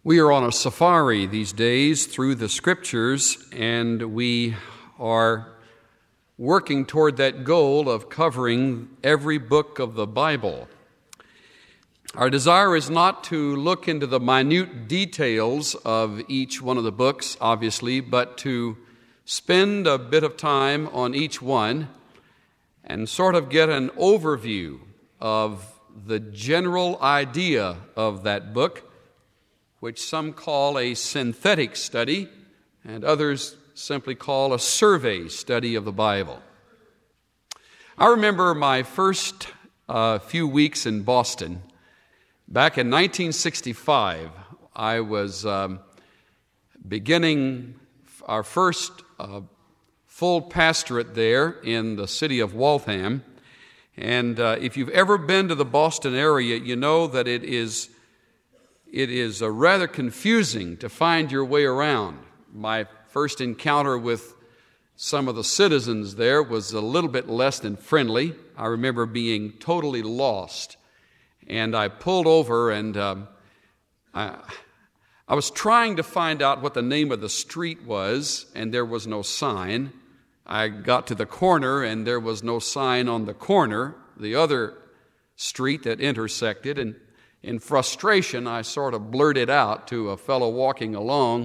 We are on a safari these days through the Scriptures, and we are working toward that goal of covering every book of the Bible. Our desire is not to look into the minute details of each one of the books, obviously, but to spend a bit of time on each one and sort of get an overview of the general idea of that book, which some call a synthetic study and others simply call a survey study of the Bible. I remember my first few weeks in Boston. Back in 1965, I was beginning our first full pastorate there in the city of Waltham. And if you've ever been to the Boston area, you know that it is rather confusing to find your way around. My first encounter with some of the citizens there was a little bit less than friendly. I remember being totally lost. And I pulled over and I was trying to find out what the name of the street was, and there was no sign. I got to the corner and there was no sign on the corner, the other street that intersected, and in frustration, I sort of blurted out to a fellow walking along,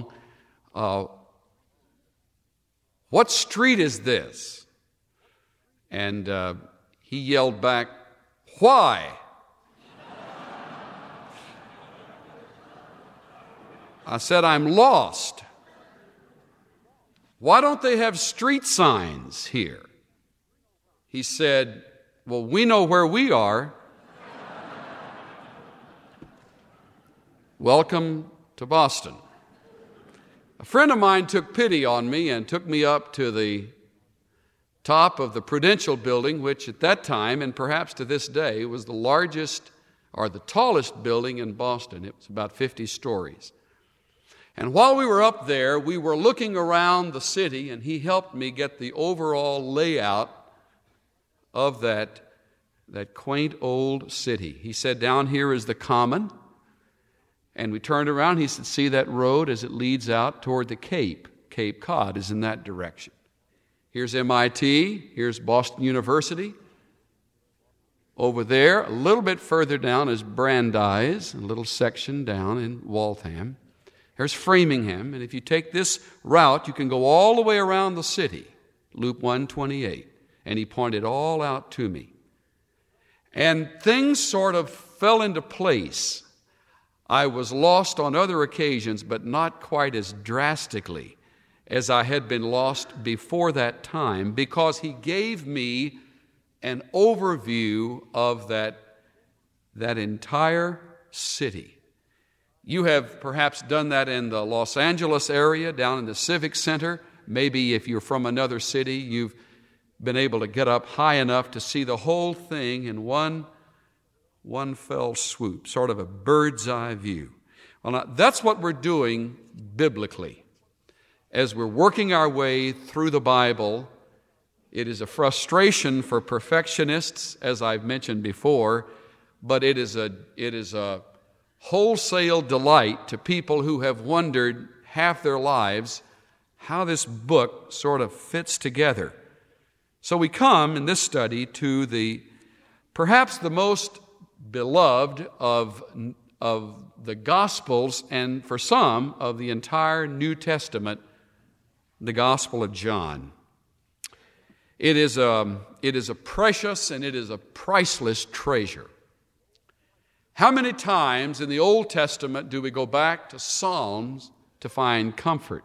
"What street is this?" And he yelled back, "Why?" I said, "I'm lost. Why don't they have street signs here?" He said, "Well, we know where we are. Welcome to Boston." A friend of mine took pity on me and took me up to the top of the Prudential building, which at that time, and perhaps to this day, was the largest or the tallest building in Boston. It was about 50 stories. And while we were up there, we were looking around the city, and he helped me get the overall layout of that quaint old city. He said, "Down here is the Common." And we turned around, he said, "See that road as it leads out toward the Cape? Cape Cod is in that direction. Here's MIT, here's Boston University. Over there, a little bit further down is Brandeis, a little section down in Waltham. There's Framingham, and if you take this route, you can go all the way around the city, Loop 128. And he pointed all out to me. And things sort of fell into place. I was lost on other occasions, but not quite as drastically as I had been lost before that time, because he gave me an overview of that entire city. You have perhaps done that in the Los Angeles area, down in the Civic Center. Maybe if you're from another city, you've been able to get up high enough to see the whole thing in one fell swoop, sort of a bird's eye view. Well, now, that's what we're doing biblically. As we're working our way through the Bible, it is a frustration for perfectionists, as I've mentioned before, but it is a wholesale delight to people who have wondered half their lives how this book sort of fits together. So we come in this study to perhaps the most beloved of the Gospels, and for some of the entire New Testament, the Gospel of John. It is a precious and it is a priceless treasure. How many times in the Old Testament do we go back to Psalms to find comfort?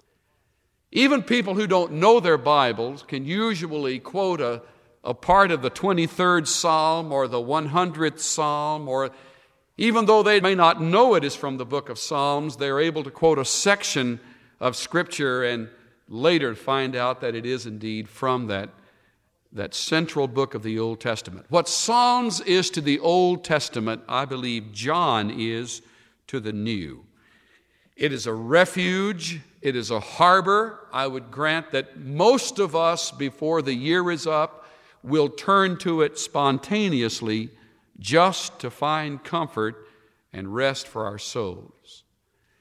Even people who don't know their Bibles can usually quote a part of the 23rd Psalm or the 100th Psalm, or even though they may not know it is from the book of Psalms, they're able to quote a section of Scripture and later find out that it is indeed from that central book of the Old Testament. What Psalms is to the Old Testament, I believe John is to the New. It is a refuge. It is a harbor. I would grant that most of us, before the year is up, will turn to it spontaneously just to find comfort and rest for our souls.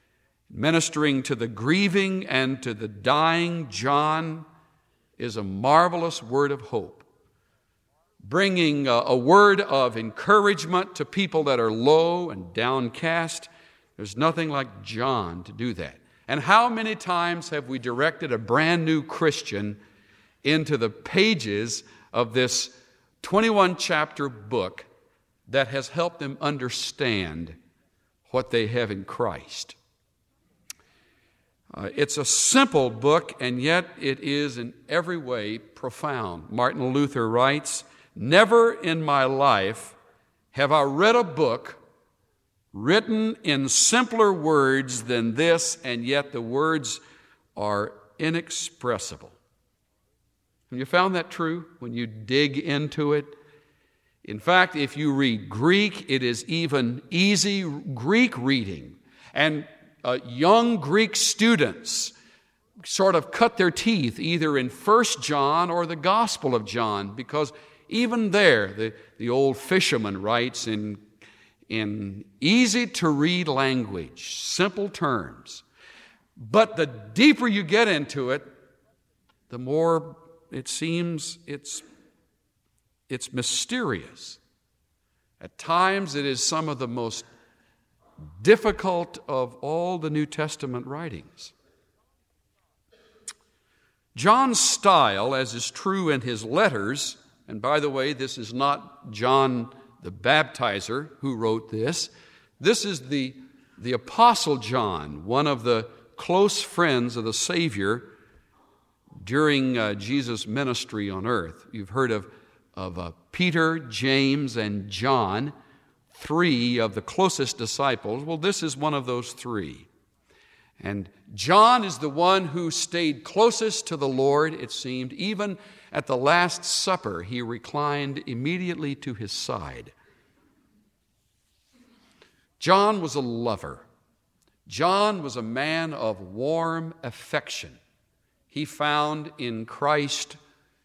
Ministering to the grieving and to the dying, John is a marvelous word of hope, bringing a word of encouragement to people that are low and downcast. There's nothing like John to do that. And how many times have we directed a brand new Christian into the pages of this 21-chapter book that has helped them understand what they have in Christ? It's a simple book, and yet it is in every way profound. Martin Luther writes, "Never in my life have I read a book written in simpler words than this, and yet the words are inexpressible." Have you found that true when you dig into it? In fact, if you read Greek, it is even easy Greek reading. And young Greek students sort of cut their teeth either in 1 John or the Gospel of John, because even there, the old fisherman writes in easy-to-read language, simple terms. But the deeper you get into it, the more it seems it's mysterious. At times, it is some of the most difficult of all the New Testament writings. John's style, as is true in his letters, and by the way, this is not John the Baptizer who wrote this. This is the Apostle John, one of the close friends of the Savior during Jesus' ministry on earth. You've heard of Peter, James, and John, three of the closest disciples. Well, this is one of those three. And John is the one who stayed closest to the Lord, it seemed. Even at the Last Supper, he reclined immediately to his side. John was a lover. John was a man of warm affection. He found in Christ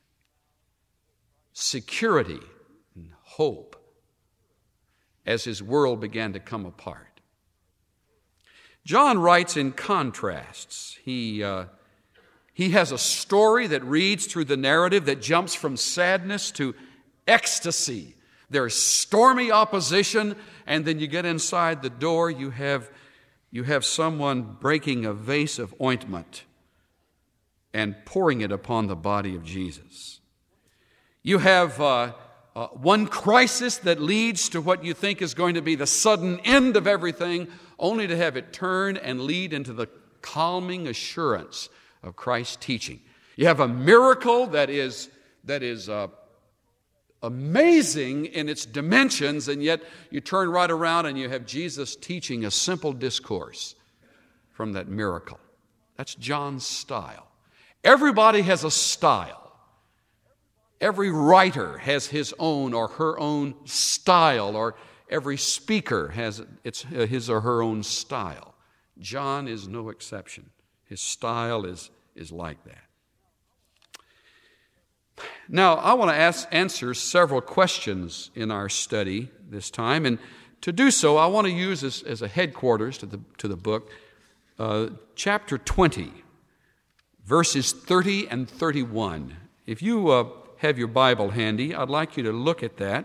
security and hope as his world began to come apart. John writes in contrasts. He has a story that reads through the narrative that jumps from sadness to ecstasy. There's stormy opposition, and then you get inside the door, you have someone breaking a vase of ointment and pouring it upon the body of Jesus. You have one crisis that leads to what you think is going to be the sudden end of everything, only to have it turn and lead into the calming assurance of Christ's teaching. You have a miracle that is amazing in its dimensions, and yet you turn right around and you have Jesus teaching a simple discourse from that miracle. That's John's style. Everybody has a style. Every writer has his own or her own style, or every speaker has his or her own style. John is no exception. His style is like that. Now, I want to answer several questions in our study this time, and to do so, I want to use as a headquarters to the book, chapter 20, verses 30 and 31. If you have your Bible handy, I'd like you to look at that.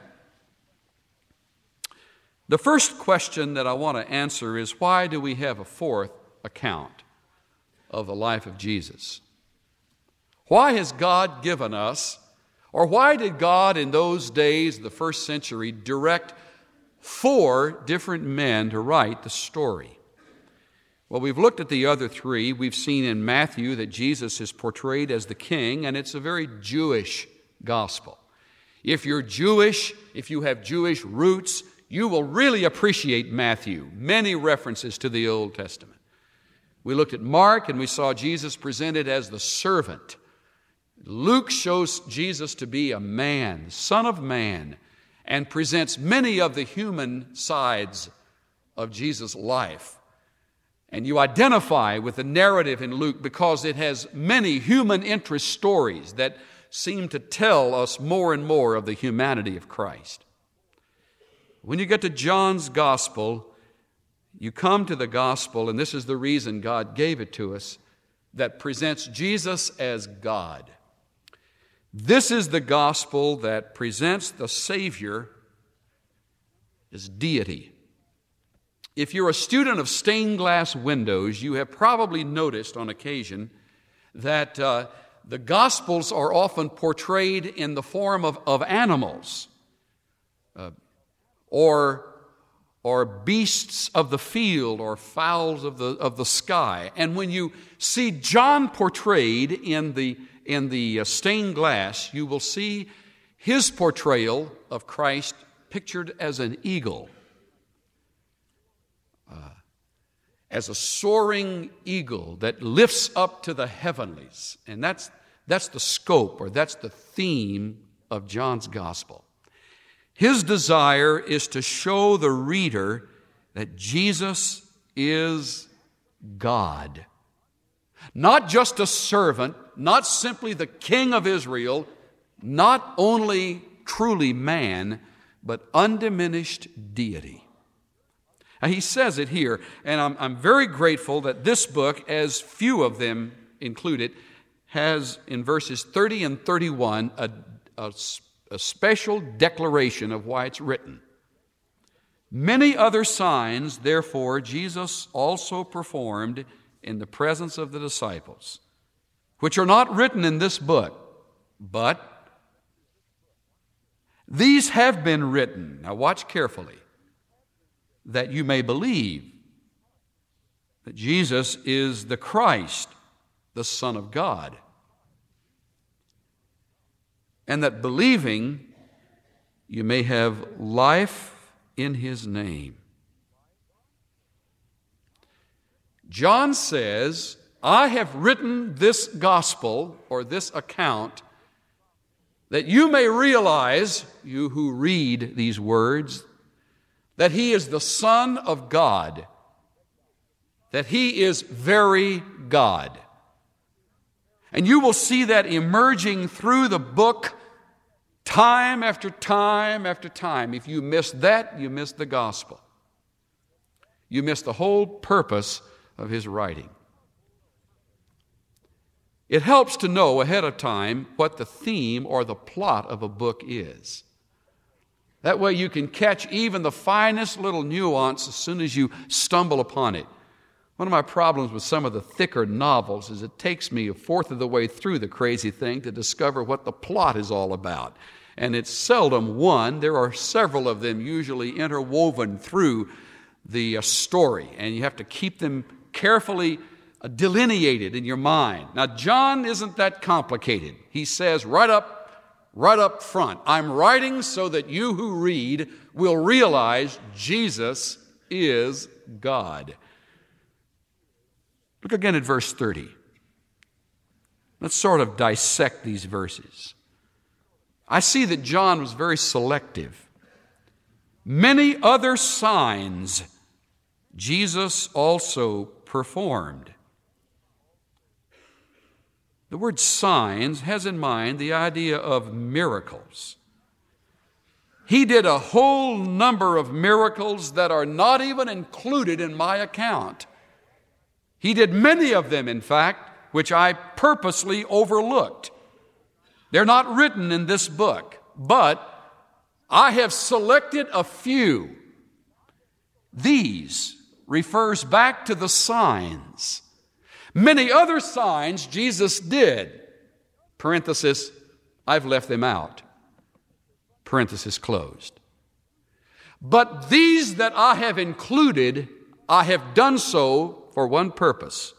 The first question that I want to answer is, why do we have a fourth account of the life of Jesus? Why has God given us, or why did God in those days, the first century, direct 4 different men to write the story? Well, we've looked at the other 3. We've seen in Matthew that Jesus is portrayed as the king, and it's a very Jewish gospel. If you're Jewish, if you have Jewish roots, you will really appreciate Matthew. Many references to the Old Testament. We looked at Mark and we saw Jesus presented as the servant. Luke shows Jesus to be a man, Son of Man, and presents many of the human sides of Jesus' life. And you identify with the narrative in Luke because it has many human interest stories that seem to tell us more and more of the humanity of Christ. When you get to John's gospel, you come to the gospel, and this is the reason God gave it to us, that presents Jesus as God. This is the gospel that presents the Savior as deity. If you're a student of stained glass windows, you have probably noticed on occasion that the Gospels are often portrayed in the form of animals or beasts of the field or fowls of the sky. And when you see John portrayed in the stained glass, you will see his portrayal of Christ pictured as an eagle, as a soaring eagle that lifts up to the heavenlies. And that's the scope, or that's the theme of John's gospel. His desire is to show the reader that Jesus is God. Not just a servant, not simply the King of Israel, not only truly man, but undiminished deity. Now, he says it here, and I'm very grateful that this book, as few of them included, has in verses 30 and 31 a special declaration of why it's written. Many other signs, therefore, Jesus also performed in the presence of the disciples, which are not written in this book, but these have been written. Now watch carefully. That you may believe that Jesus is the Christ, the Son of God, and that believing you may have life in His name. John says, I have written this gospel, or this account, that you may realize, you who read these words, that He is the Son of God, that He is very God. And you will see that emerging through the book time after time after time. If you miss that, you miss the gospel. You miss the whole purpose of His writing. It helps to know ahead of time what the theme or the plot of a book is. That way you can catch even the finest little nuance as soon as you stumble upon it. One of my problems with some of the thicker novels is it takes me a fourth of the way through the crazy thing to discover what the plot is all about. And it's seldom one. There are several of them usually interwoven through the story, and you have to keep them carefully delineated in your mind. Now, John isn't that complicated. He says right up front, I'm writing so that you who read will realize Jesus is God. Look again at verse 30. Let's sort of dissect these verses. I see that John was very selective. Many other signs Jesus also performed. The word signs has in mind the idea of miracles. He did a whole number of miracles that are not even included in my account. He did many of them, in fact, which I purposely overlooked. They're not written in this book, but I have selected a few. These refers back to the signs. Many other signs Jesus did. Parenthesis, I've left them out. Parenthesis closed. But these that I have included, I have done so for one purpose.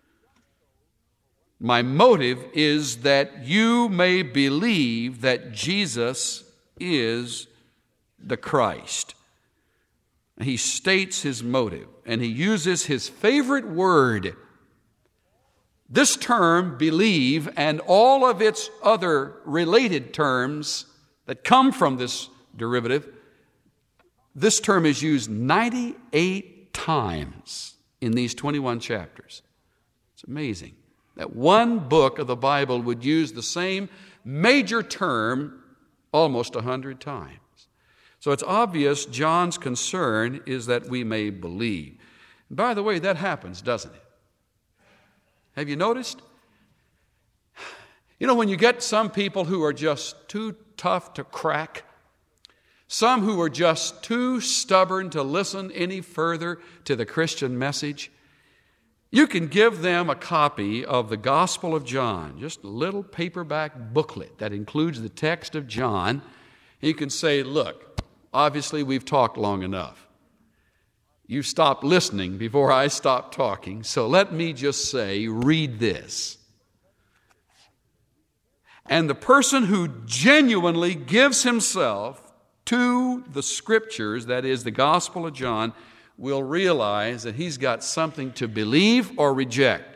My motive is that you may believe that Jesus is the Christ. He states his motive, and he uses his favorite word. This term, believe, and all of its other related terms that come from this derivative, this term is used 98 times in these 21 chapters. It's amazing that one book of the Bible would use the same major term almost 100 times. So it's obvious John's concern is that we may believe. And by the way, that happens, doesn't it? Have you noticed? You know, when you get some people who are just too tough to crack, some who are just too stubborn to listen any further to the Christian message, you can give them a copy of the Gospel of John, just a little paperback booklet that includes the text of John. You can say, look, obviously we've talked long enough. You stopped listening before I stopped talking, so let me just say, read this. And the person who genuinely gives himself to the Scriptures, that is the Gospel of John, will realize that he's got something to believe or reject.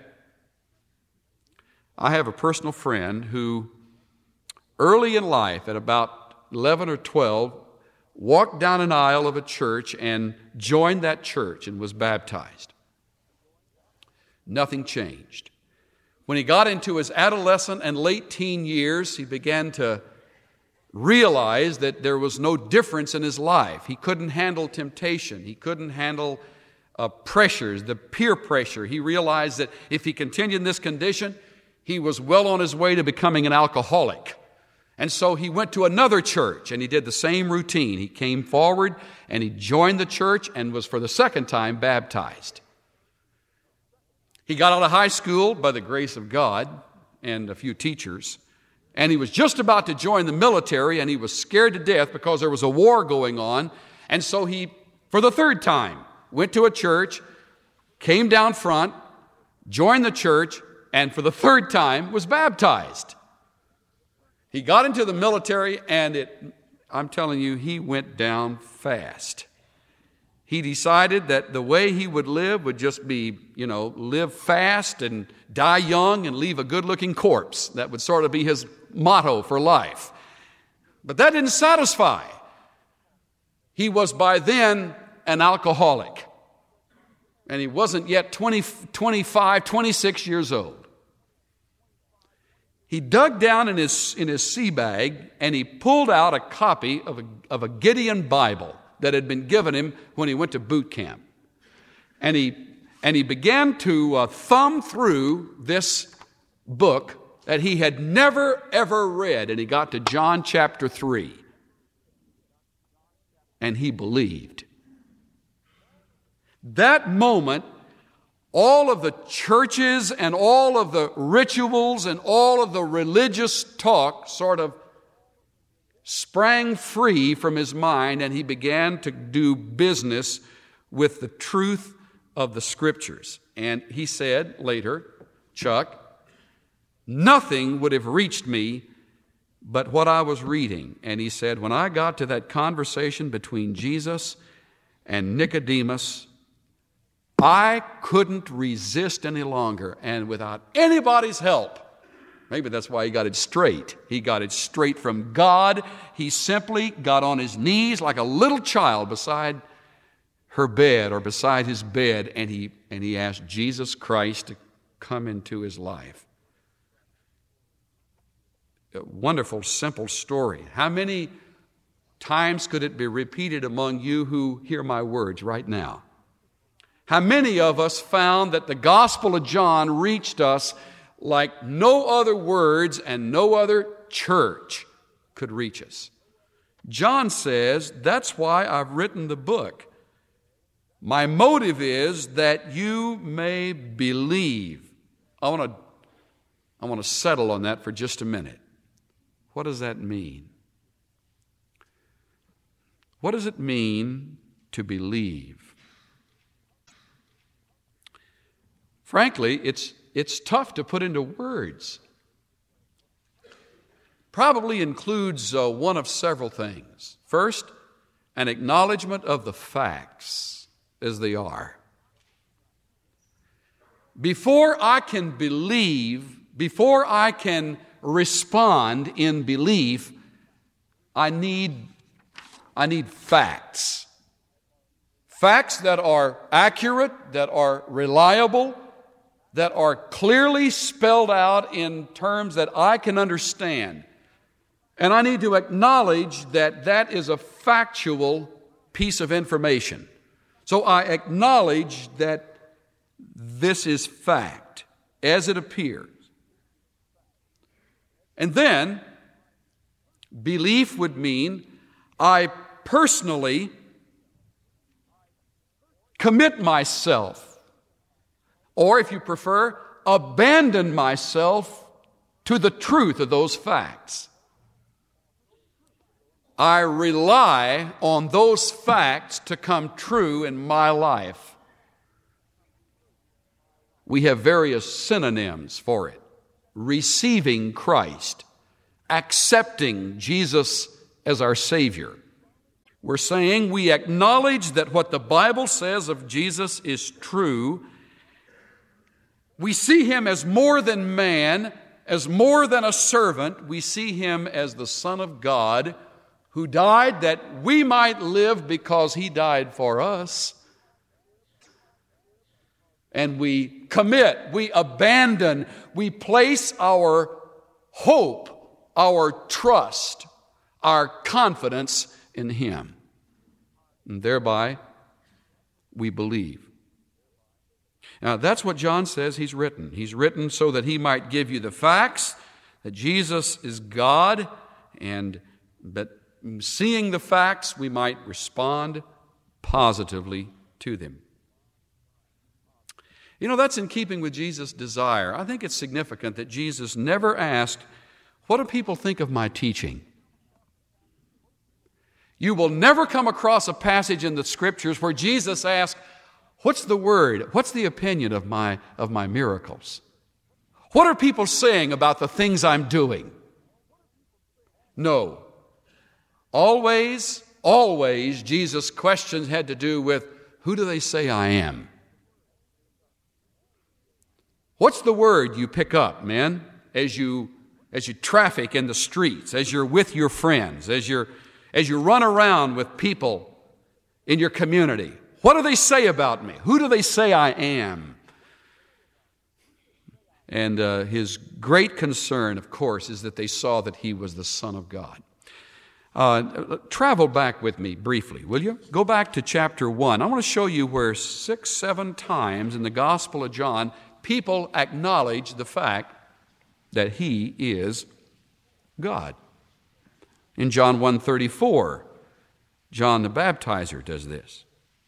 I have a personal friend who, early in life, at about 11 or 12, walked down an aisle of a church and joined that church and was baptized. Nothing changed. When he got into his adolescent and late teen years, he began to realize that there was no difference in his life. He couldn't handle temptation. He couldn't handle pressures, the peer pressure. He realized that if he continued in this condition, he was well on his way to becoming an alcoholic. And so he went to another church and he did the same routine. He came forward and he joined the church and was for the second time baptized. He got out of high school by the grace of God and a few teachers, and he was just about to join the military, and he was scared to death because there was a war going on. And so he, for the third time, went to a church, came down front, joined the church, and for the third time was baptized. He got into the military, and I'm telling you, he went down fast. He decided that the way he would live would just be, live fast and die young and leave a good-looking corpse. That would sort of be his motto for life. But that didn't satisfy. He was by then an alcoholic. And he wasn't yet 25, 26 years old. He dug down in his sea bag and he pulled out a copy of a Gideon Bible that had been given him when he went to boot camp. And he began to thumb through this book that he had never, ever read. And he got to John chapter 3. And he believed. That moment, all of the churches and all of the rituals and all of the religious talk sort of sprang free from his mind, and he began to do business with the truth of the Scriptures. And he said later, Chuck, nothing would have reached me but what I was reading. And he said, when I got to that conversation between Jesus and Nicodemus, I couldn't resist any longer. And without anybody's help, maybe that's why he got it straight. He got it straight from God. He simply got on his knees like a little child beside her bed or beside his bed, and he asked Jesus Christ to come into his life. A wonderful, simple story. How many times could it be repeated among you who hear my words right now? How many of us found that the Gospel of John reached us like no other words and no other church could reach us? John says, that's why I've written the book. My motive is that you may believe. I want to settle on that for just a minute. What does that mean? What does it mean to believe? Frankly, it's tough to put into words. Probably includes one of several things. First, an acknowledgement of the facts as they are. Before I can believe, before I can respond in belief, I need facts. Facts that are accurate, that are reliable, that are clearly spelled out in terms that I can understand. And I need to acknowledge that that is a factual piece of information. So I acknowledge that this is fact as it appears. And then, belief would mean I personally commit myself, or if you prefer, abandon myself to the truth of those facts. I rely on those facts to come true in my life. We have various synonyms for it. Receiving Christ, accepting Jesus as our Savior. We're saying we acknowledge that what the Bible says of Jesus is true. We see Him as more than man, as more than a servant. We see Him as the Son of God, who died that we might live because He died for us. And we commit, we abandon, we place our hope, our trust, our confidence in Him. And thereby, we believe. Now, that's what John says he's written. He's written so that he might give you the facts, that Jesus is God, and that seeing the facts, we might respond positively to them. You know, that's in keeping with Jesus' desire. I think it's significant that Jesus never asked, what do people think of my teaching? You will never come across a passage in the Scriptures where Jesus asked, what's the word? What's the opinion of my miracles? What are people saying about the things I'm doing? No. Always, Jesus' questions had to do with, who do they say I am? What's the word you pick up, men, as you traffic in the streets, as you're with your friends, as you run around with people in your community? What do they say about me? Who do they say I am? And his great concern, of course, is that they saw that he was the Son of God. Travel back with me briefly, will you? Go back to chapter 1. I want to show you where 6, 7 times in the Gospel of John, people acknowledge the fact that he is God. In John 1:34, John the Baptizer does this.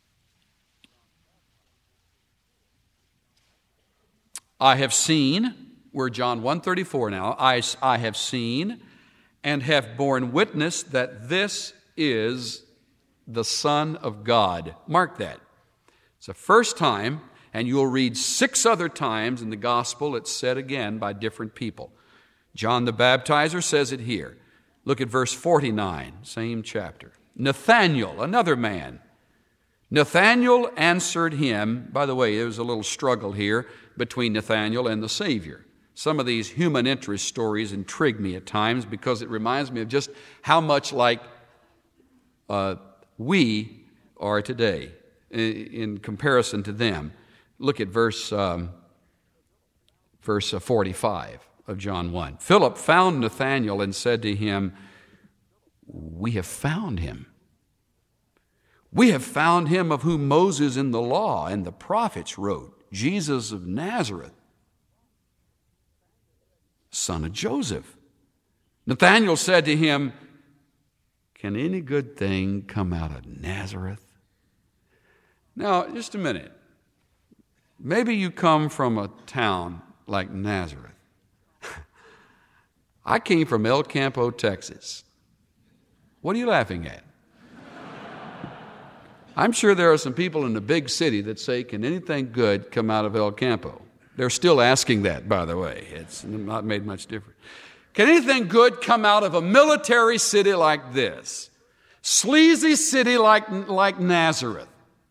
I have seen, we're John 1:34 now, I have seen and have borne witness that this is the Son of God. Mark that. It's the first time, and you'll read 6 other times in the gospel it's said again by different people. John the Baptizer says it here. Look at verse 49, same chapter. Nathanael, another man. Nathanael answered him. By the way, there was a little struggle here between Nathanael and the Savior. Some of these human interest stories intrigue me at times because it reminds me of just how much like we are today in comparison to them. Look at verse 45 of John 1. Philip found Nathanael and said to him, we have found him. We have found him of whom Moses in the law and the prophets wrote, Jesus of Nazareth, son of Joseph. Nathanael said to him, can any good thing come out of Nazareth? Now, just a minute. Maybe you come from a town like Nazareth. I came from El Campo, Texas. What are you laughing at? I'm sure there are some people in the big city that say, can anything good come out of El Campo? They're still asking that, by the way. It's not made much difference. Can anything good come out of a military city like this? Sleazy city like Nazareth.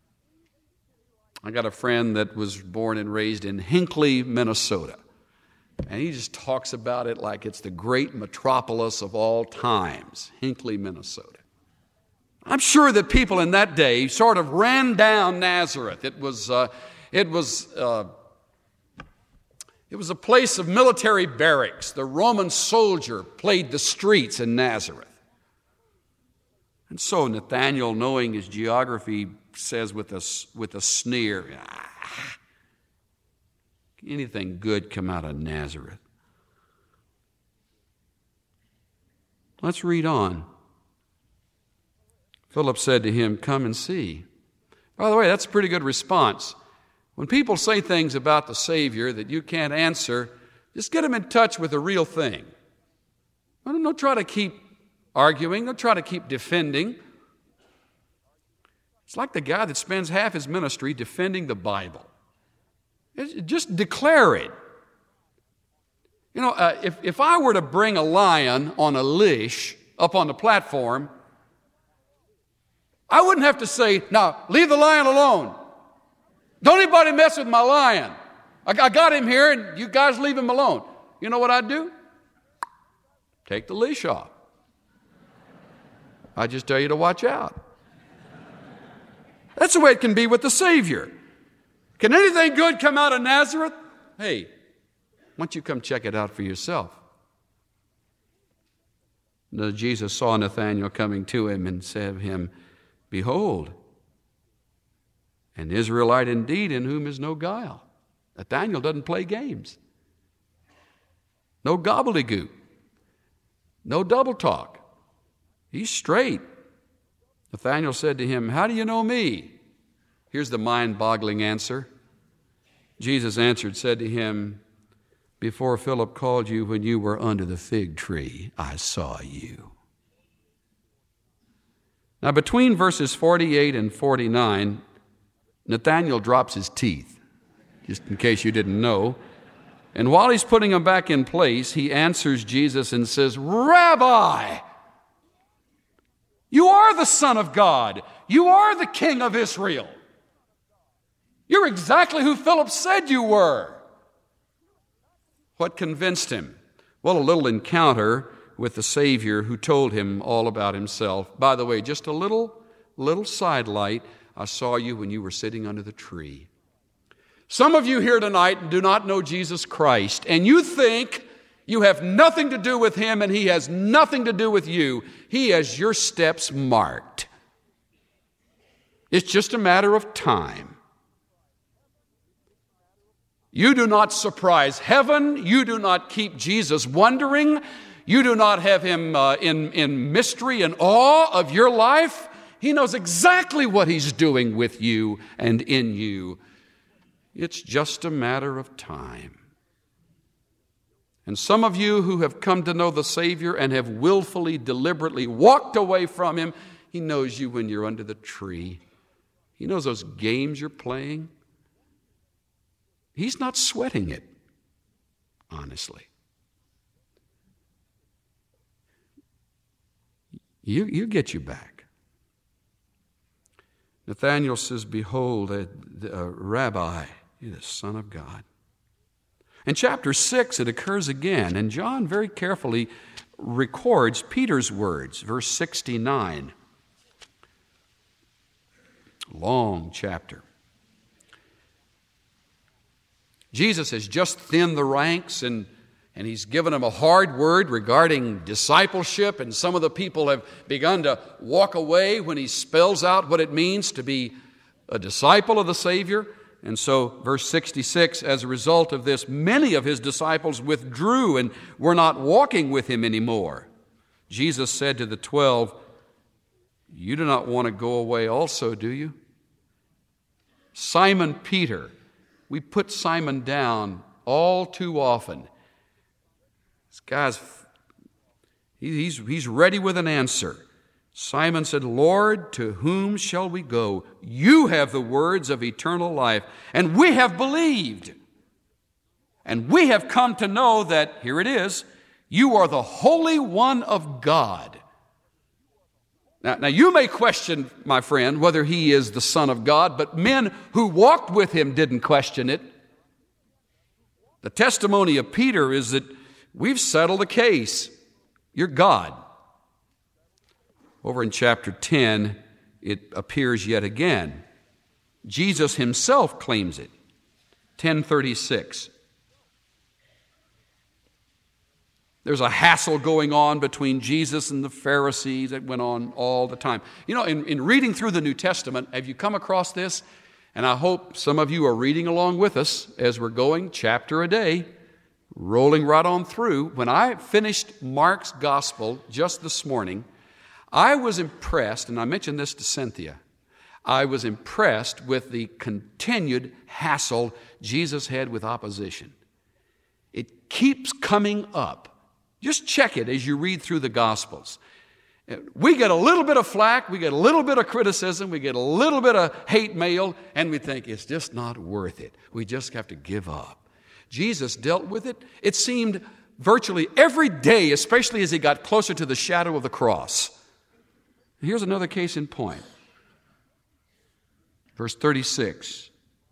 I got a friend that was born and raised in Hinckley, Minnesota. And he just talks about it like it's the great metropolis of all times, Hinckley, Minnesota. I'm sure that people in that day sort of ran down Nazareth. It was It was a place of military barracks. The Roman soldier played the streets in Nazareth. And so Nathanael, knowing his geography, says with a sneer, anything good come out of Nazareth? Let's read on. Philip said to him, come and see. By the way, that's a pretty good response. When people say things about the Savior that you can't answer, just get them in touch with the real thing. Don't try to keep arguing. Don't try to keep defending. It's like the guy that spends half his ministry defending the Bible. Just declare it. You know, if I were to bring a lion on a leash up on the platform, I wouldn't have to say, now, leave the lion alone. Don't anybody mess with my lion. I got him here, and you guys leave him alone. You know what I'd do? Take the leash off. I just tell you to watch out. That's the way it can be with the Savior. Can anything good come out of Nazareth? Hey, why don't you come check it out for yourself? And Jesus saw Nathanael coming to him and said to him, behold, an Israelite indeed in whom is no guile. Nathanael doesn't play games. No gobbledygook. No double talk. He's straight. Nathanael said to him, how do you know me? Here's the mind-boggling answer. Jesus answered, said to him, before Philip called you when you were under the fig tree, I saw you. Now, between verses 48 and 49, Nathanael drops his teeth, just in case you didn't know. And while he's putting them back in place, he answers Jesus and says, Rabbi, you are the Son of God. You are the King of Israel. You're exactly who Philip said you were. What convinced him? Well, a little encounter with the Savior who told him all about himself. By the way, just a little sidelight. I saw you when you were sitting under the tree. Some of you here tonight do not know Jesus Christ, and you think you have nothing to do with him and he has nothing to do with you. He has your steps marked. It's just a matter of time. You do not surprise heaven. You do not keep Jesus wondering. You do not have him in mystery and awe of your life. He knows exactly what he's doing with you and in you. It's just a matter of time. And some of you who have come to know the Savior and have willfully, deliberately walked away from him, he knows you when you're under the tree. He knows those games you're playing. He's not sweating it, honestly. You get you back. Nathanael says, behold, a Rabbi, you're the Son of God. In chapter 6, it occurs again, and John very carefully records Peter's words, verse 69. Long chapter. Jesus has just thinned the ranks and he's given them a hard word regarding discipleship, and some of the people have begun to walk away when he spells out what it means to be a disciple of the Savior. And so, verse 66, as a result of this, many of his disciples withdrew and were not walking with him anymore. Jesus said to the 12, you do not want to go away also, do you? Simon Peter. We put Simon down all too often. This guy's, he's ready with an answer. Simon said, Lord, to whom shall we go? You have the words of eternal life, and we have believed. And we have come to know that, here it is, you are the Holy One of God. Now you may question, my friend, whether he is the Son of God, but men who walked with him didn't question it. The testimony of Peter is that we've settled the case. You're God. Over in chapter 10, it appears yet again. Jesus himself claims it. 10:36. There's a hassle going on between Jesus and the Pharisees that went on all the time. You know, in reading through the New Testament, have you come across this? And I hope some of you are reading along with us as we're going chapter a day, rolling right on through. When I finished Mark's gospel just this morning, I was impressed, and I mentioned this to Cynthia, I was impressed with the continued hassle Jesus had with opposition. It keeps coming up. Just check it as you read through the Gospels. We get a little bit of flack, we get a little bit of criticism, we get a little bit of hate mail, and we think it's just not worth it. We just have to give up. Jesus dealt with it, it seemed, virtually every day, especially as he got closer to the shadow of the cross. Here's another case in point. Verse 36.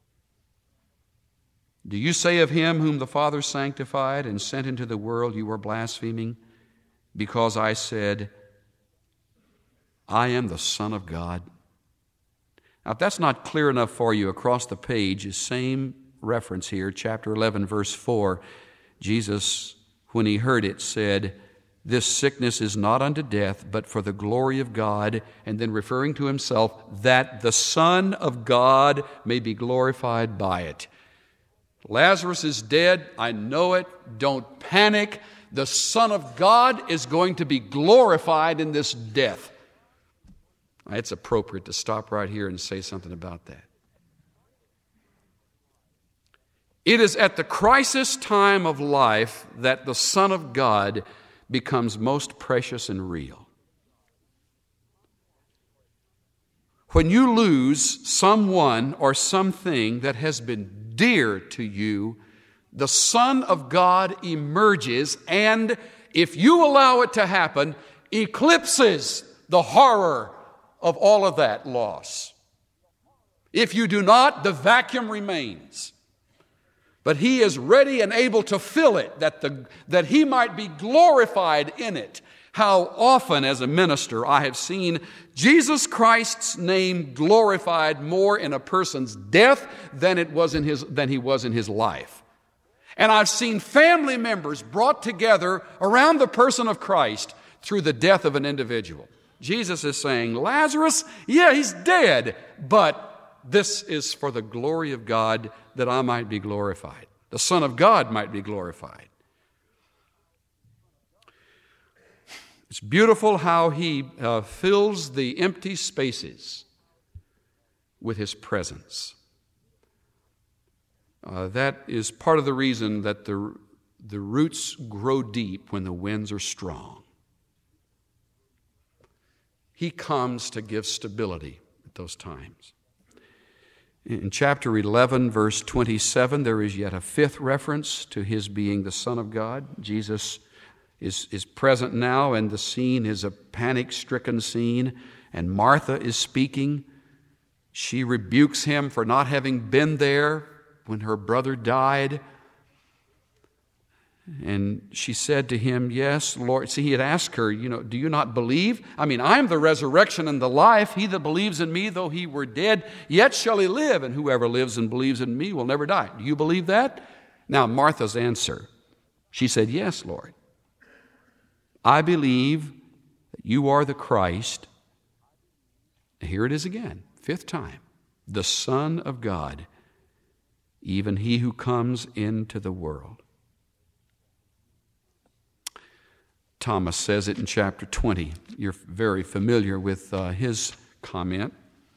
Do you say of him whom the Father sanctified and sent into the world, you are blaspheming, because I said, I am the Son of God? Now, if that's not clear enough for you across the page, the same reference here, chapter 11, verse 4, Jesus, when he heard it, said, this sickness is not unto death, but for the glory of God, and then referring to himself, that the Son of God may be glorified by it. Lazarus is dead. I know it. Don't panic. The Son of God is going to be glorified in this death. It's appropriate to stop right here and say something about that. It is at the crisis time of life that the Son of God becomes most precious and real. When you lose someone or something that has been dear to you, the Son of God emerges and, if you allow it to happen, eclipses the horror of all of that loss. If you do not, the vacuum remains. But he is ready and able to fill it, that he might be glorified in it. How often as a minister I have seen Jesus Christ's name glorified more in a person's death than he was in his life. And I've seen family members brought together around the person of Christ through the death of an individual. Jesus is saying, Lazarus, yeah, he's dead, but this is for the glory of God, that I might be glorified. The Son of God might be glorified. It's beautiful how he fills the empty spaces with his presence. That is part of the reason that the roots grow deep when the winds are strong. He comes to give stability at those times. In chapter 11, verse 27, there is yet a fifth reference to his being the Son of God. Jesus is present now, and the scene is a panic-stricken scene, and Martha is speaking. She rebukes him for not having been there when her brother died. And she said to him, yes, Lord. See, he had asked her, do you not believe? I mean, I am the resurrection and the life. He that believes in me, though he were dead, yet shall he live. And whoever lives and believes in me will never die. Do you believe that? Now, Martha's answer, she said, yes, Lord. I believe that you are the Christ. Here it is again, fifth time. The Son of God, even he who comes into the world. Thomas says it in chapter 20. You're very familiar with his comment.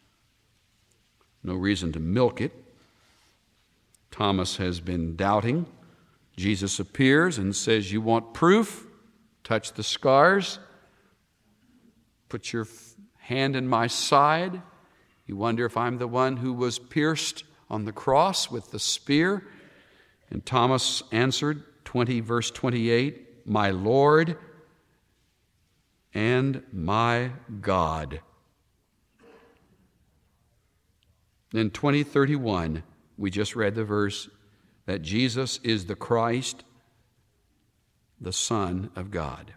No reason to milk it. Thomas has been doubting. Jesus appears and says, you want proof? Touch the scars. Put your hand in my side. You wonder if I'm the one who was pierced on the cross with the spear. And Thomas answered, 20 verse 28, my Lord and my God. In 20:31, we just read the verse that Jesus is the Christ, the Son of God.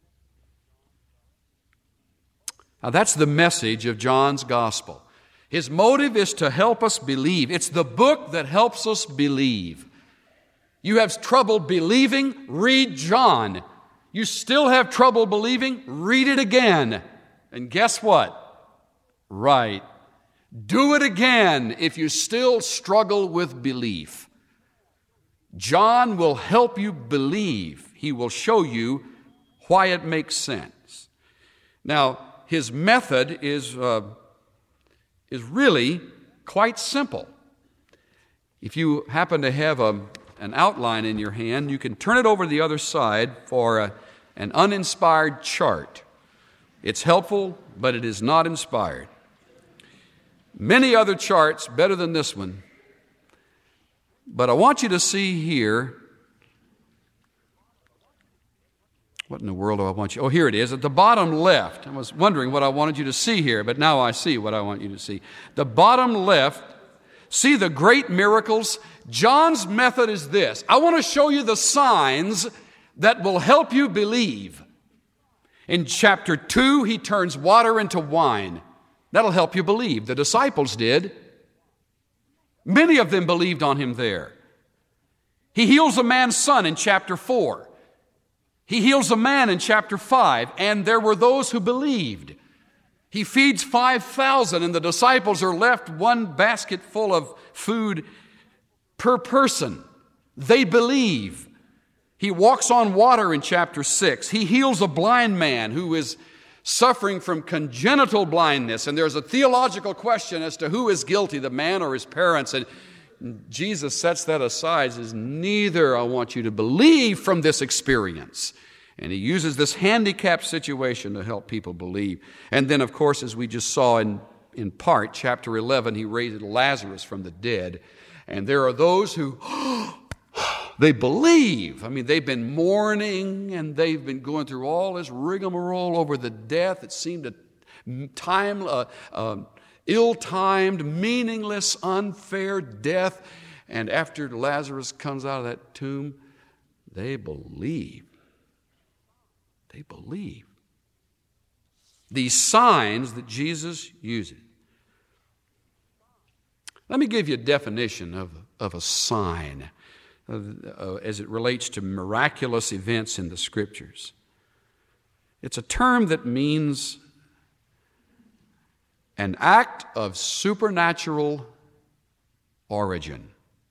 Now that's the message of John's gospel. His motive is to help us believe. It's the book that helps us believe. You have trouble believing? Read John. You still have trouble believing? Read it again. And guess what? Right. Do it again if you still struggle with belief. John will help you believe. He will show you why it makes sense. Now, his method is really quite simple. If you happen to have an outline in your hand, you can turn it over to the other side for an uninspired chart. It's helpful, but it is not inspired. Many other charts better than this one, but I want you to see here. What in the world do I want you? Oh, here it is at the bottom left. I was wondering what I wanted you to see here, but now I see what I want you to see. The bottom left, see the great miracles? John's method is this. I want to show you the signs that will help you believe. In chapter 2, he turns water into wine. That'll help you believe. The disciples did. Many of them believed on him there. He heals a man's son in chapter 4. He heals a man in chapter 5, and there were those who believed. He feeds 5,000, and the disciples are left one basket full of food per person. They believe. He walks on water in chapter 6. He heals a blind man who is suffering from congenital blindness, and there's a theological question as to who is guilty, the man or his parents, and Jesus sets that aside, says, neither I want you to believe from this experience. And he uses this handicapped situation to help people believe. And then, of course, as we just saw in part, chapter 11, he raised Lazarus from the dead. And there are those who, they believe. I mean, they've been mourning and they've been going through all this rigmarole over the death. It seemed a ill-timed, meaningless, unfair death. And after Lazarus comes out of that tomb, they believe. They believe. These signs that Jesus uses. Let me give you a definition of a sign as it relates to miraculous events in the Scriptures. It's a term that means an act of supernatural origin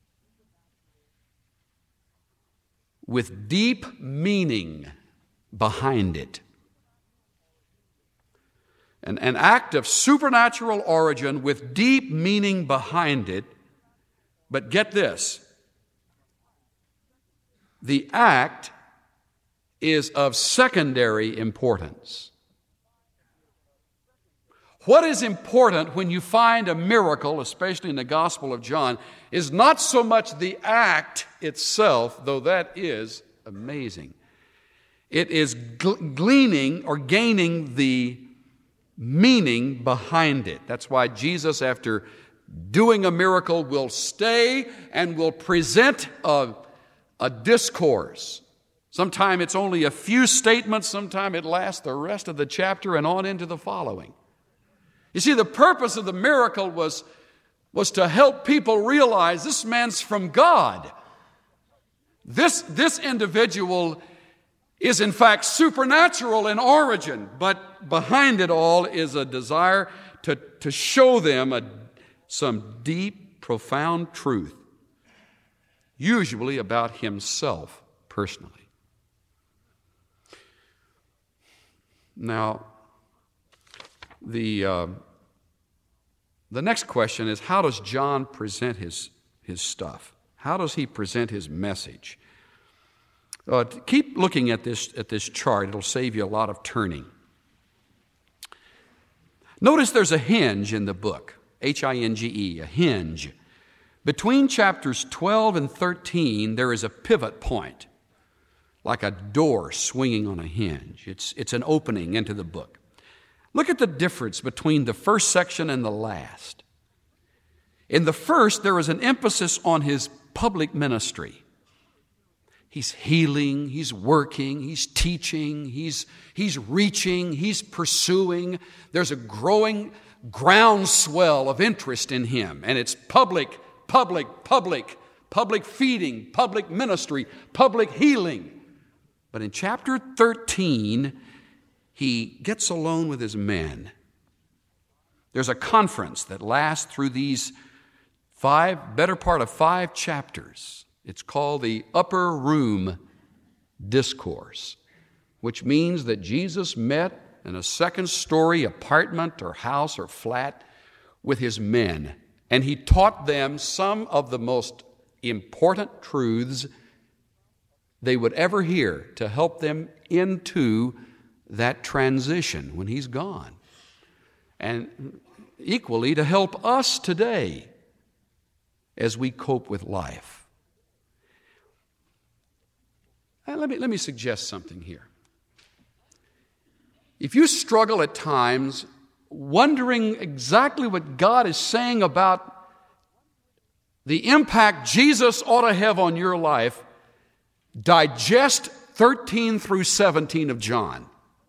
with deep meaning behind it. An act of supernatural origin with deep meaning behind it. But get this, the act is of secondary importance. What is important when you find a miracle, especially in the Gospel of John, is not so much the act itself, though that is amazing. It is gleaning or gaining the meaning behind it. That's why Jesus, after doing a miracle, will stay and will present a discourse. Sometimes it's only a few statements, sometimes it lasts the rest of the chapter and on into the following. You see, the purpose of the miracle was to help people realize this man's from God. This individual is in fact supernatural in origin, but behind it all is a desire to show them some deep, profound truth, usually about himself personally. Now, the next question is, how does John present his stuff? How does he present his message? Keep looking at this chart. It'll save you a lot of turning. Notice there's a hinge in the book, H-I-N-G-E, a hinge. Between chapters 12 and 13, there is a pivot point, like a door swinging on a hinge. It's an opening into the book. Look at the difference between the first section and the last. In the first, there is an emphasis on his public ministry. He's healing, he's working, he's teaching, he's reaching, he's pursuing. There's a growing groundswell of interest in him, and it's public feeding, public ministry, public healing. But in chapter 13, he gets alone with his men. There's a conference that lasts through these better part of 5 chapters. It's called the Upper Room Discourse, which means that Jesus met in a second-story apartment or house or flat with his men, and he taught them some of the most important truths they would ever hear to help them into that transition when he's gone, and equally to help us today as we cope with life. And let me suggest something here. If you struggle at times wondering exactly what God is saying about the impact Jesus ought to have on your life, digest 13 through 17 of John.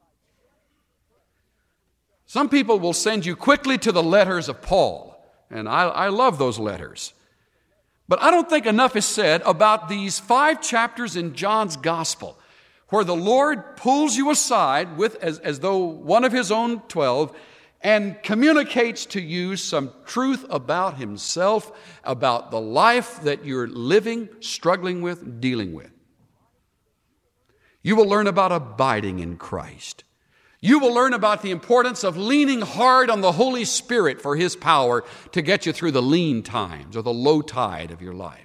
Some people will send you quickly to the letters of Paul, and I love those letters. But I don't think enough is said about these 5 chapters in John's gospel, where the Lord pulls you aside with as though one of his own 12 and communicates to you some truth about himself, about the life that you're living, struggling with, dealing with. You will learn about abiding in Christ. You will learn about the importance of leaning hard on the Holy Spirit for his power to get you through the lean times or the low tide of your life.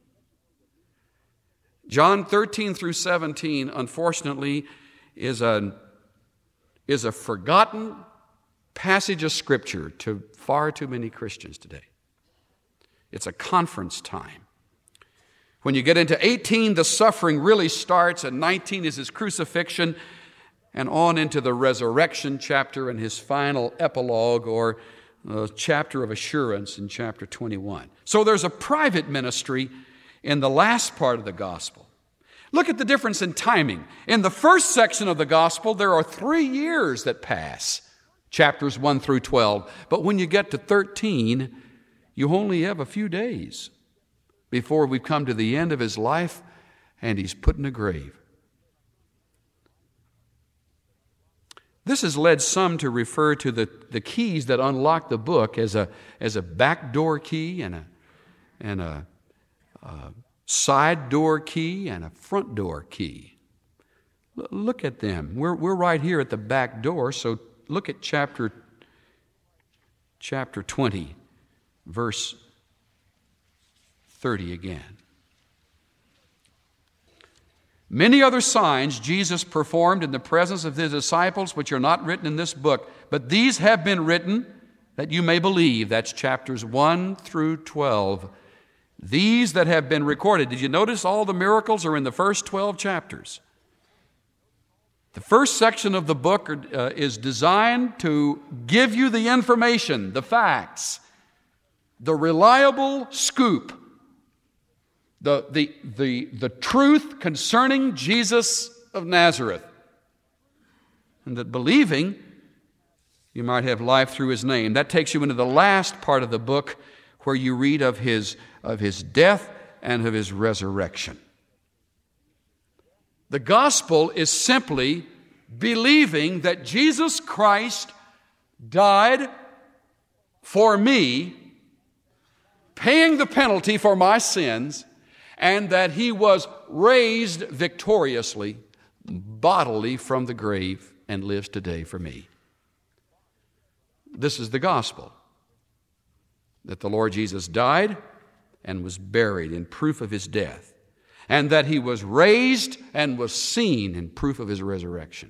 John 13 through 17, unfortunately, is a forgotten passage of Scripture to far too many Christians today. It's a conference time. When you get into 18, the suffering really starts, and 19 is his crucifixion, and on into the resurrection chapter and his final epilogue or chapter of assurance in chapter 21. So there's a private ministry in the last part of the gospel. Look at the difference in timing. In the first section of the gospel, there are 3 years that pass, chapters 1 through 12. But when you get to 13, you only have a few days before we come to the end of his life and he's put in a grave. This has led some to refer to the keys that unlock the book as a back door key and a side door key and a front door key. Look at them. We're right here at the back door, so look at chapter 20, verse 30 again. Many other signs Jesus performed in the presence of his disciples, which are not written in this book, but these have been written that you may believe. That's chapters 1 through 12. These that have been recorded. Did you notice all the miracles are in the first 12 chapters? The first section of the book is designed to give you the information, the facts, the reliable scoop, the truth concerning Jesus of Nazareth. And that believing, you might have life through his name. That takes you into the last part of the book where you read of his death and of his resurrection. The gospel is simply believing that Jesus Christ died for me, paying the penalty for my sins, and that he was raised victoriously, bodily from the grave, and lives today for me. This is the gospel, that the Lord Jesus died and was buried in proof of his death, and that he was raised and was seen in proof of his resurrection.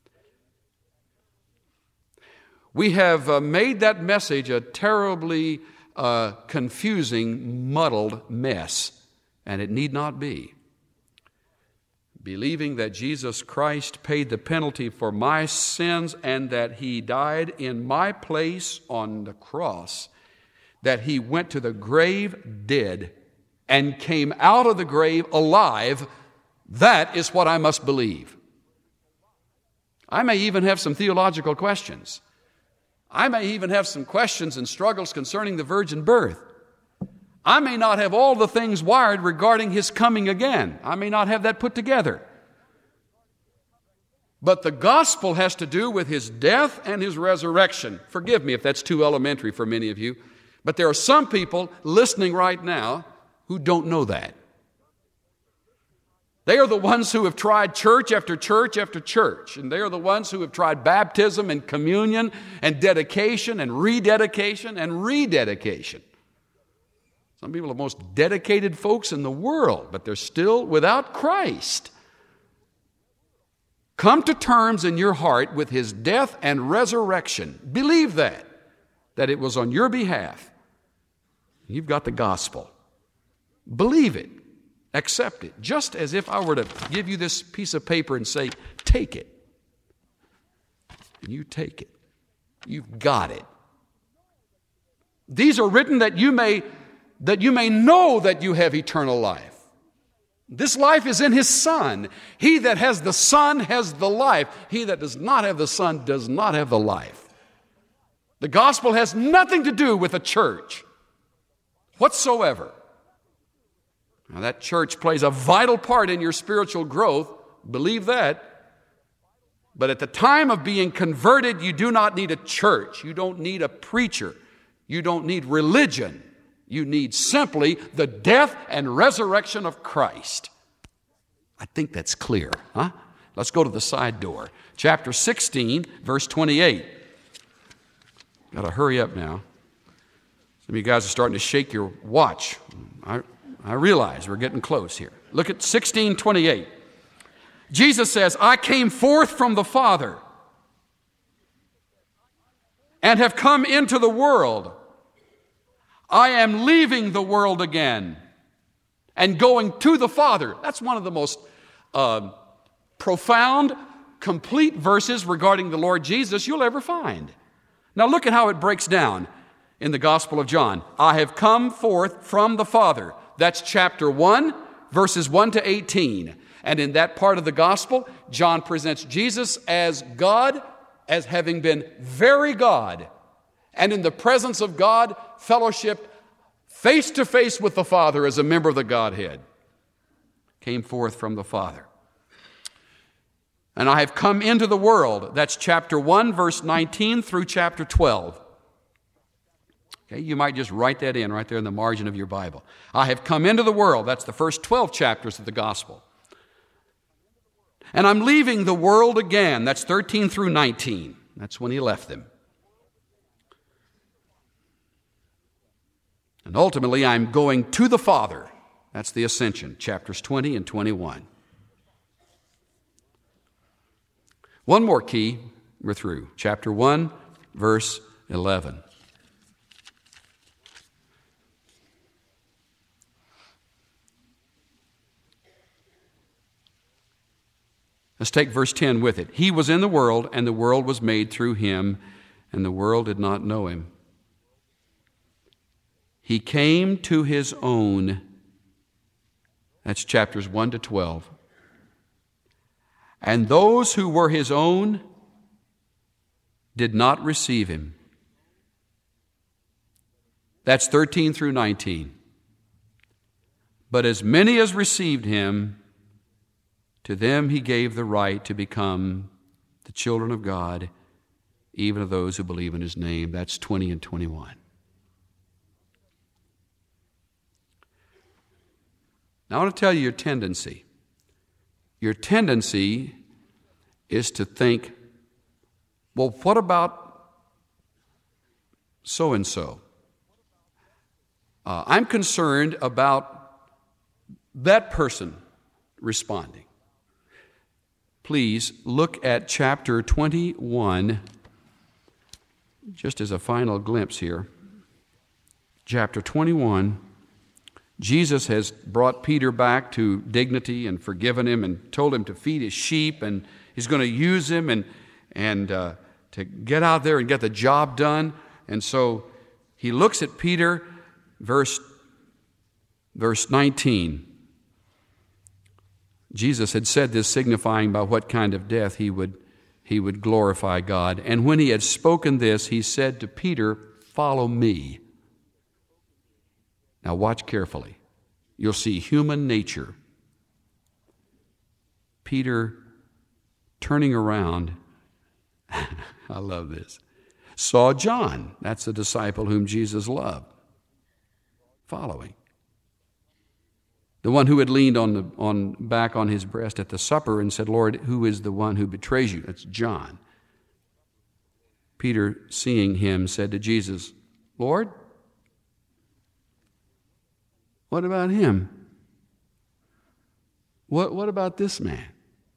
We have made that message a terribly confusing, muddled mess, and it need not be. Believing that Jesus Christ paid the penalty for my sins and that he died in my place on the cross, that he went to the grave dead and came out of the grave alive, that is what I must believe. I may even have some theological questions. I may even have some questions and struggles concerning the virgin birth. I may not have all the things wired regarding his coming again. I may not have that put together. But the gospel has to do with his death and his resurrection. Forgive me if that's too elementary for many of you, but there are some people listening right now who don't know that. They are the ones who have tried church after church after church, and they are the ones who have tried baptism and communion and dedication and rededication and rededication. Some people are the most dedicated folks in the world, but they're still without Christ. Come to terms in your heart with his death and resurrection. Believe that it was on your behalf. You've got the gospel. Believe it. Accept it. Just as if I were to give you this piece of paper and say, take it. And you take it. You've got it. These are written that you may know that you have eternal life. This life is in his Son. He that has the Son has the life. He that does not have the Son does not have the life. The gospel has nothing to do with a church whatsoever. Now, that church plays a vital part in your spiritual growth. Believe that. But at the time of being converted, you do not need a church. You don't need a preacher. You don't need religion. You need simply the death and resurrection of Christ. I think that's clear, huh? Let's go to the side door. Chapter 16, verse 28. Got to hurry up now. Some of you guys are starting to shake your watch. I realize we're getting close here. Look at 16:28. Jesus says, I came forth from the Father and have come into the world. I am leaving the world again and going to the Father. That's one of the most profound, complete verses regarding the Lord Jesus you'll ever find. Now look at how it breaks down in the Gospel of John. I have come forth from the Father. That's chapter 1, verses 1 to 18. And in that part of the Gospel, John presents Jesus as God, as having been very God, and in the presence of God, fellowship face to face with the Father as a member of the Godhead. Came forth from the Father. And I have come into the world. That's chapter 1, verse 19 through chapter 12. Okay, you might just write that in right there in the margin of your Bible. I have come into the world. That's the first 12 chapters of the gospel. And I'm leaving the world again. That's 13 through 19. That's when he left them. And ultimately, I'm going to the Father. That's the ascension, chapters 20 and 21. One more key, we're through. Chapter 1, verse 11. Let's take verse 10 with it. He was in the world, and the world was made through him, and the world did not know him. He came to his own. That's chapters 1 to 12. And those who were his own did not receive him. That's 13 through 19. But as many as received him, to them he gave the right to become the children of God, even of those who believe in his name. That's 20 and 21. Now I want to tell you your tendency. Your tendency is to think, well, what about so-and-so? I'm concerned about that person responding. Please look at chapter 21, just as a final glimpse here. Chapter 21, Jesus has brought Peter back to dignity and forgiven him and told him to feed his sheep, and he's going to use him and to get out there and get the job done. And so he looks at Peter, verse 19. Jesus had said this, signifying by what kind of death he would glorify God. And when he had spoken this, he said to Peter, "Follow me." Now watch carefully. You'll see human nature. Peter turning around, I love this, saw John, that's the disciple whom Jesus loved, following. The one who had leaned back on his breast at the supper and said, Lord, who is the one who betrays you? That's John. Peter, seeing him, said to Jesus, Lord, what about him? What about this man?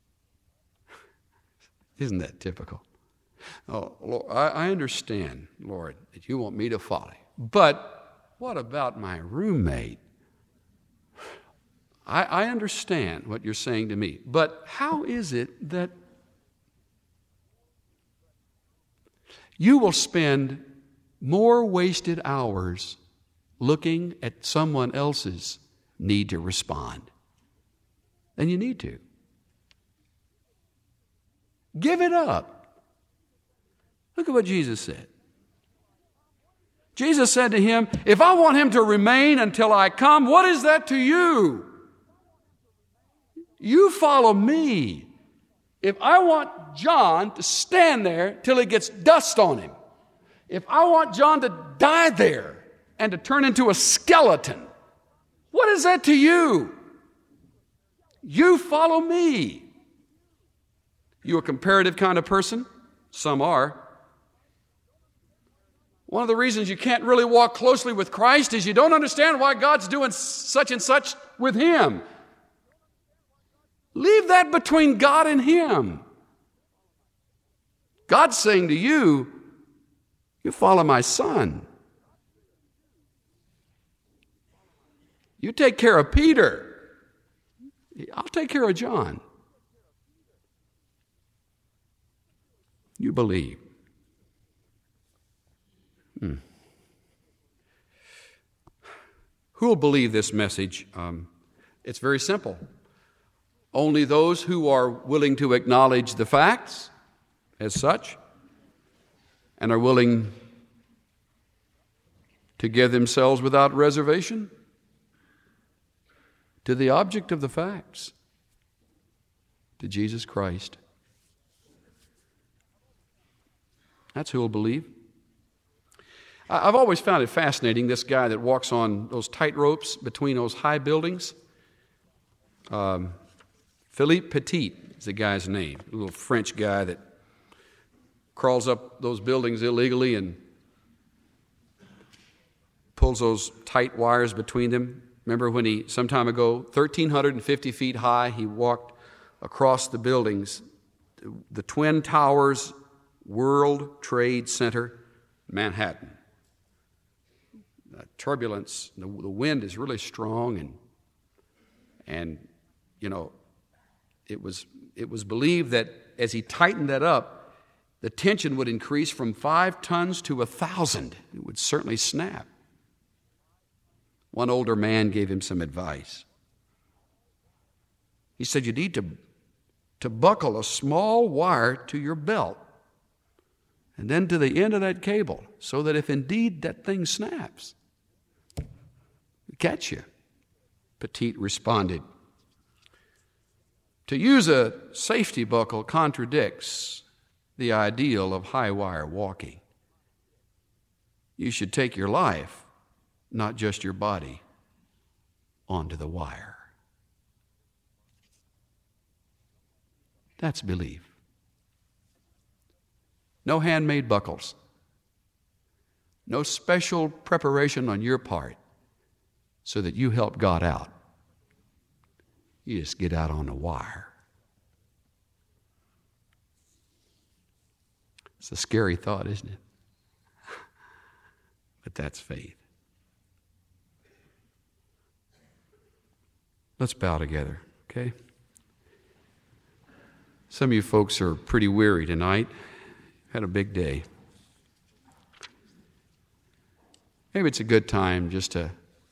Isn't that typical? Oh, Lord, I understand, Lord, that you want me to follow you. But what about my roommate? I understand what you're saying to me, but how is it that you will spend more wasted hours looking at someone else's need to respond than you need to? Give it up. Look at what Jesus said. Jesus said to him, if I want him to remain until I come, what is that to you? You follow me. If I want John to stand there till he gets dust on him, if I want John to die there and to turn into a skeleton, what is that to you? You follow me. You a comparative kind of person? Some are. One of the reasons you can't really walk closely with Christ is you don't understand why God's doing such and such with him. Leave that between God and him. God's saying to you, you follow my son. You take care of Peter. I'll take care of John. You believe. Who will believe this message? It's very simple. Only those who are willing to acknowledge the facts as such and are willing to give themselves without reservation to the object of the facts, to Jesus Christ. That's who will believe. I've always found it fascinating, this guy that walks on those tight ropes between those high buildings. Philippe Petit is the guy's name, a little French guy that crawls up those buildings illegally and pulls those tight wires between them. Remember when he, some time ago, 1,350 feet high, he walked across the buildings, the Twin Towers World Trade Center, Manhattan. Turbulence, the wind is really strong, and you know, it was believed that as he tightened that up, the tension would increase from 5 tons to 1,000. It would certainly snap. One older man gave him some advice. He said, you need to buckle a small wire to your belt and then to the end of that cable, so that if indeed that thing snaps, it'll catch you. Petit responded, to use a safety buckle contradicts the ideal of high wire walking. You should take your life, not just your body, onto the wire. That's belief. No handmade buckles. No special preparation on your part so that you help God out. You just get out on the wire. It's a scary thought, isn't it? But that's faith. Let's bow together, okay? Some of you folks are pretty weary tonight. Had a big day. Maybe it's a good time just to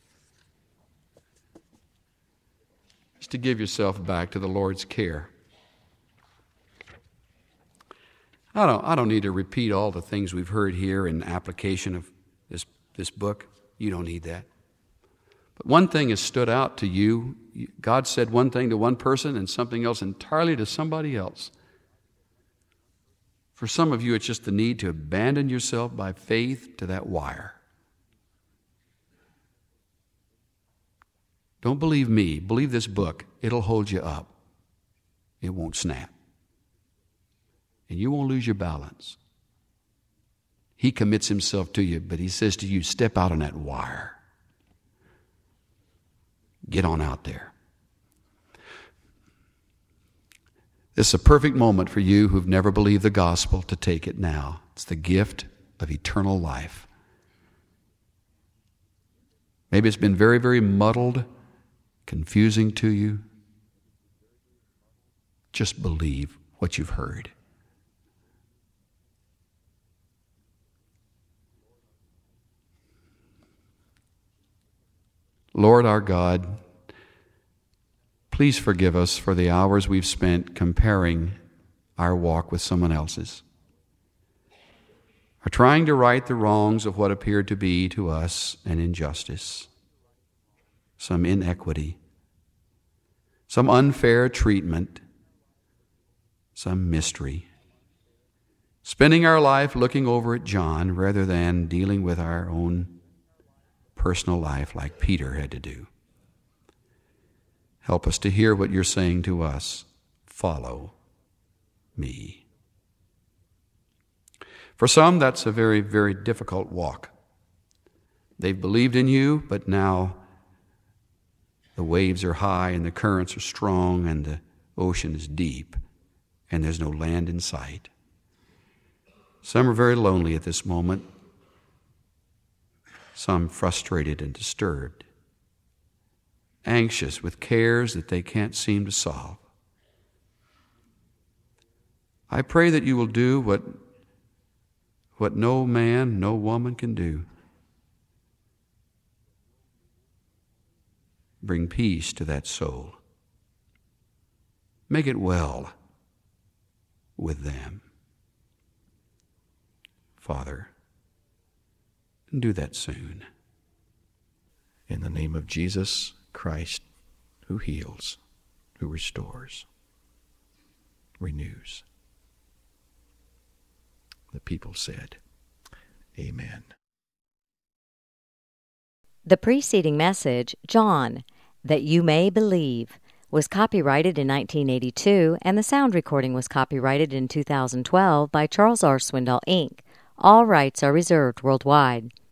give yourself back to the Lord's care. I don't need to repeat all the things we've heard here in application of this book. You don't need that. But one thing has stood out to you. God said one thing to one person and something else entirely to somebody else. For some of you, it's just the need to abandon yourself by faith to that wire. Don't believe me. Believe this book. It'll hold you up. It won't snap. And you won't lose your balance. He commits himself to you, but he says to you, step out on that wire. Get on out there. This is a perfect moment for you who've never believed the gospel to take it now. It's the gift of eternal life. Maybe it's been very, very muddled, confusing to you. Just believe what you've heard. Lord our God, please forgive us for the hours we've spent comparing our walk with someone else's, or trying to right the wrongs of what appeared to be to us an injustice, some inequity, some unfair treatment, some mystery. Spending our life looking over at John rather than dealing with our own personal life like Peter had to do. Help us to hear what you're saying to us. Follow me. For some, that's a very, very difficult walk. They've believed in you, but now the waves are high and the currents are strong and the ocean is deep and there's no land in sight. Some are very lonely at this moment. Some frustrated and disturbed, anxious with cares that they can't seem to solve. I pray that you will do what no man, no woman can do. Bring peace to that soul. Make it well with them. Father, do that soon. In the name of Jesus Christ, who heals, who restores, renews. The people said, Amen. The preceding message, John, That You May Believe, was copyrighted in 1982, and the sound recording was copyrighted in 2012 by Charles R. Swindoll, Inc. All rights are reserved worldwide.